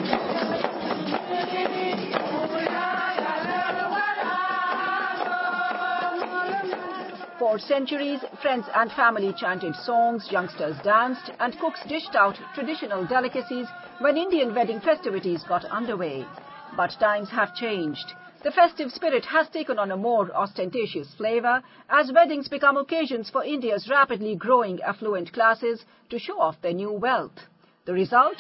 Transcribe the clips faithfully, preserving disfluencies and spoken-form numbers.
For centuries, friends and family chanted songs, youngsters danced, and cooks dished out traditional delicacies when Indian wedding festivities got underway. But times have changed. The festive spirit has taken on a more ostentatious flavor as weddings become occasions for India's rapidly growing affluent classes to show off their new wealth. The result?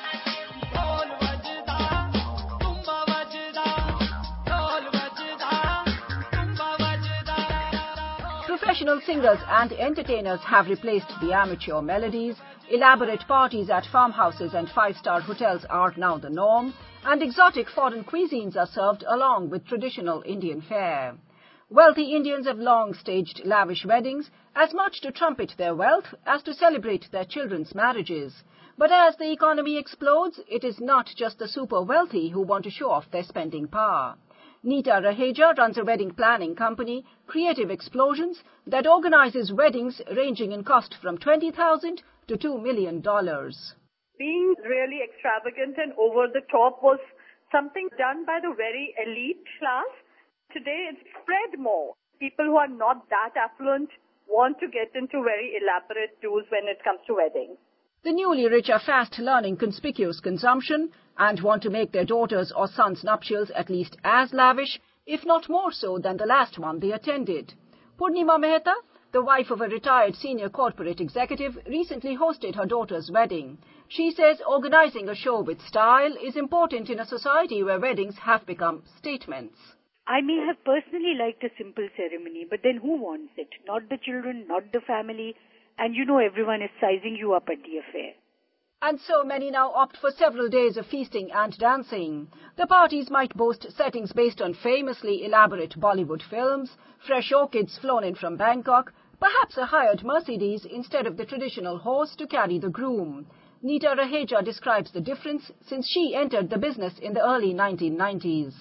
Professional singers and entertainers have replaced the amateur melodies, elaborate parties at farmhouses and five-star hotels are now the norm, and exotic foreign cuisines are served along with traditional Indian fare. Wealthy Indians have long staged lavish weddings, as much to trumpet their wealth as to celebrate their children's marriages. But as the economy explodes, it is not just the super wealthy who want to show off their spending power. Neeta Raheja runs a wedding planning company, Creative Explosions, that organizes weddings ranging in cost from twenty thousand dollars to two million dollars. Being really extravagant and over the top was something done by the very elite class. Today it's spread more. People who are not that affluent want to get into very elaborate do's when it comes to weddings. The newly rich are fast learning conspicuous consumption and want to make their daughters' or sons' nuptials at least as lavish, if not more so than the last one they attended. Purnima Mehta, the wife of a retired senior corporate executive, recently hosted her daughter's wedding. She says organizing a show with style is important in a society where weddings have become statements. I may have personally liked a simple ceremony, but then who wants it? Not the children, not the family. And you know everyone is sizing you up at the affair. And so many now opt for several days of feasting and dancing. The parties might boast settings based on famously elaborate Bollywood films, fresh orchids flown in from Bangkok, perhaps a hired Mercedes instead of the traditional horse to carry the groom. Neeta Raheja describes the difference since she entered the business in the early nineteen nineties.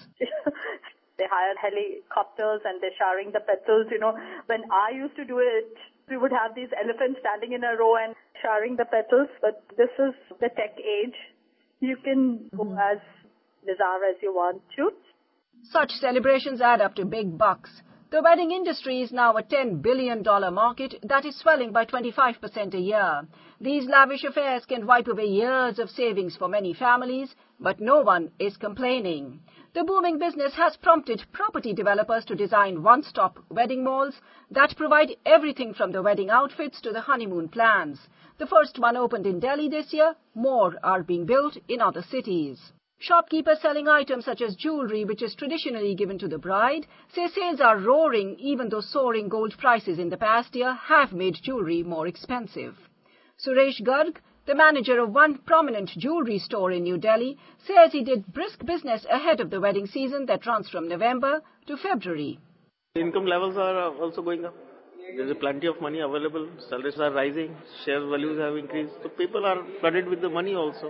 They hired helicopters and they're showering the petals. You know, when I used to do it, we would have these elephants standing in a row and showering the petals. But this is the tech age. You can go mm-hmm. as bizarre as you want to. Such celebrations add up to big bucks. The wedding industry is now a ten billion dollars market that is swelling by twenty-five percent a year. These lavish affairs can wipe away years of savings for many families, but no one is complaining. The booming business has prompted property developers to design one-stop wedding malls that provide everything from the wedding outfits to the honeymoon plans. The first one opened in Delhi this year. More are being built in other cities. Shopkeepers selling items such as jewelry, which is traditionally given to the bride, say sales are roaring even though soaring gold prices in the past year have made jewelry more expensive. Suresh Garg, the manager of one prominent jewelry store in New Delhi, says he did brisk business ahead of the wedding season that runs from November to February. Income levels are also going up. There is plenty of money available. Salaries are rising. Share values have increased. So people are flooded with the money also.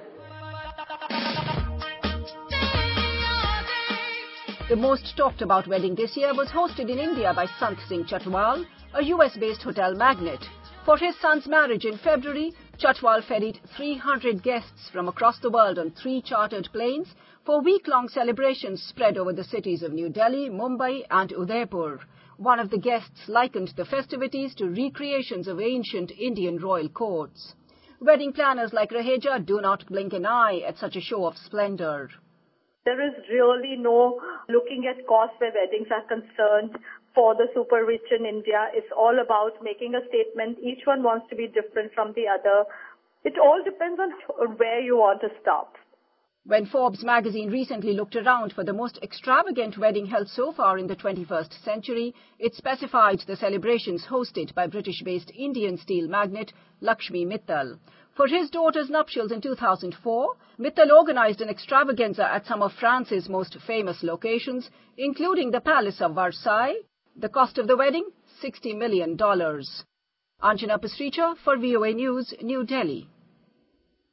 The most talked about wedding this year was hosted in India by Sant Singh Chatwal, a U S-based hotel magnate. For his son's marriage in February, Chatwal ferried three hundred guests from across the world on three chartered planes for week-long celebrations spread over the cities of New Delhi, Mumbai and Udaipur. One of the guests likened the festivities to recreations of ancient Indian royal courts. Wedding planners like Raheja do not blink an eye at such a show of splendor. There is really no looking at cost where weddings are concerned for the super rich in India. It's all about making a statement. Each one wants to be different from the other. It all depends on where you want to stop. When Forbes magazine recently looked around for the most extravagant wedding held so far in the twenty-first century, it specified the celebrations hosted by British-based Indian steel magnate Lakshmi Mittal. For his daughter's nuptials in two thousand four, Mittal organized an extravaganza at some of France's most famous locations, including the Palace of Versailles. The cost of the wedding, sixty million dollars. Anjana Pasricha for V O A News, New Delhi.